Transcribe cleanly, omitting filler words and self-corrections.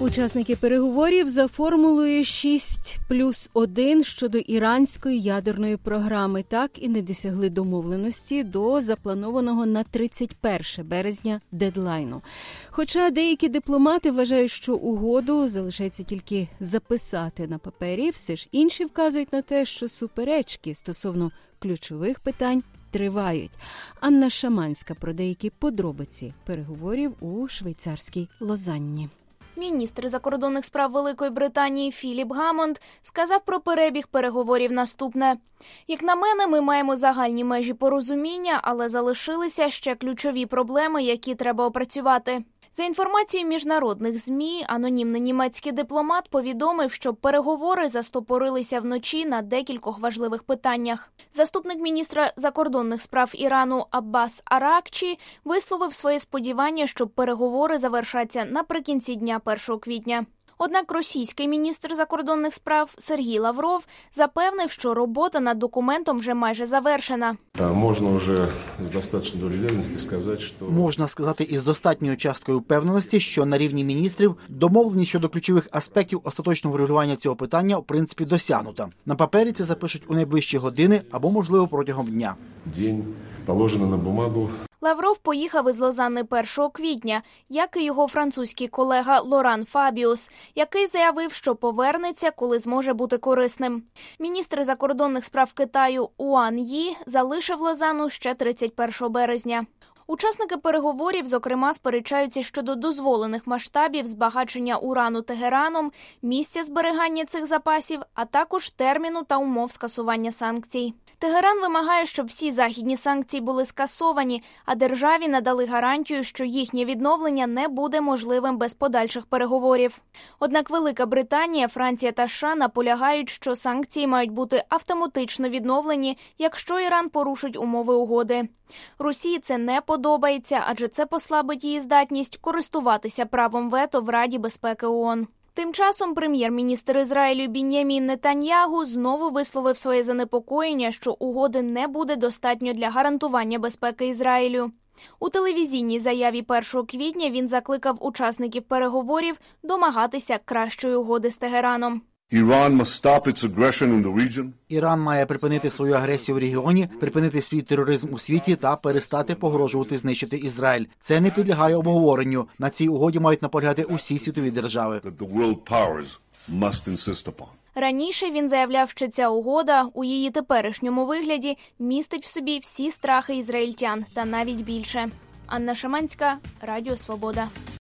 Учасники переговорів за формулою 6+1 щодо іранської ядерної програми так і не досягли домовленості до запланованого на 31 березня дедлайну. Хоча деякі дипломати вважають, що угоду залишається тільки записати на папері, все ж інші вказують на те, що суперечки стосовно ключових питань тривають. Анна Шаманська про деякі подробиці переговорів у швейцарській Лозанні. Міністр закордонних справ Великої Британії Філіп Гамонд сказав про перебіг переговорів наступне. Як на мене, ми маємо загальні межі порозуміння, але залишилися ще ключові проблеми, які треба опрацювати. За інформацією міжнародних ЗМІ, анонімний німецький дипломат повідомив, що переговори застопорилися вночі на декількох важливих питаннях. Заступник міністра закордонних справ Ірану Аббас Аракчі висловив своє сподівання, що переговори завершаться наприкінці дня 1 квітня. Однак російський міністр закордонних справ Сергій Лавров запевнив, що робота над документом вже майже завершена. Можна сказати із достатньою часткою впевненості, що на рівні міністрів домовленість щодо ключових аспектів остаточного врегулювання цього питання в принципі досягнута. На папері це запишуть у найближчі години або, можливо, протягом дня. День положено на бумагу. Лавров поїхав із Лозанни 1 квітня, як і його французький колега Лоран Фабіус, який заявив, що повернеться, коли зможе бути корисним. Міністр закордонних справ Китаю Уан Ї залишив Лозанну ще 31 березня. Учасники переговорів, зокрема, сперечаються щодо дозволених масштабів збагачення урану Тегераном, місця зберігання цих запасів, а також терміну та умов скасування санкцій. Тегеран вимагає, щоб всі західні санкції були скасовані, а державі надали гарантію, що їхнє відновлення не буде можливим без подальших переговорів. Однак Велика Британія, Франція та США наполягають, що санкції мають бути автоматично відновлені, якщо Іран порушить умови угоди. Росії це не подобається, адже це послабить її здатність користуватися правом вето в Раді безпеки ООН. Тим часом прем'єр-міністр Ізраїлю Бін'ямін Нетаньягу знову висловив своє занепокоєння, що угоди не буде достатньо для гарантування безпеки Ізраїлю. У телевізійній заяві 1 квітня він закликав учасників переговорів домагатися кращої угоди з Тегераном. Іран має припинити свою агресію в регіоні, припинити свій тероризм у світі та перестати погрожувати знищити Ізраїль. Це не підлягає обговоренню. На цій угоді мають наполягати усі світові держави. Раніше він заявляв, що ця угода у її теперішньому вигляді містить в собі всі страхи ізраїльтян та навіть більше. Анна Шаманська, Радіо Свобода.